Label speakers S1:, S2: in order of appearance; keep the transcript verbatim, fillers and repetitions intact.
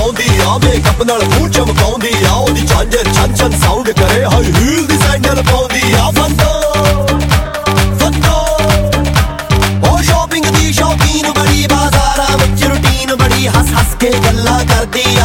S1: ਪਾਉਂਦੀ ਆ ਮੇਕਅਪ ਨਾਲ ਮੂੰਹ ਚਮਕਾਉਂਦੀ ਆ ਉਹਦੀ ਝਾਂਜਰ ਛਨ ਛਨ ਸਾਊਂਡ ਕਰੇ ਹਾਈ ਹੀਲ ਦੀ ਸੈਂਡਲ ਪਾਉਂਦੀ ਆ ਫੰਦੋ ਫੰਦੋ ਉਹ ਸ਼ਾਪਿੰਗ ਦੀ ਸ਼ੌਕੀਨ ਬੜੀ ਬਾਜ਼ਾਰਾਂ ਵਿੱਚ ਰੂਟੀਨ ਬੜੀ ਹੱਸ ਹੱਸ ਕੇ ਗੱਲਾਂ ਕਰਦੀ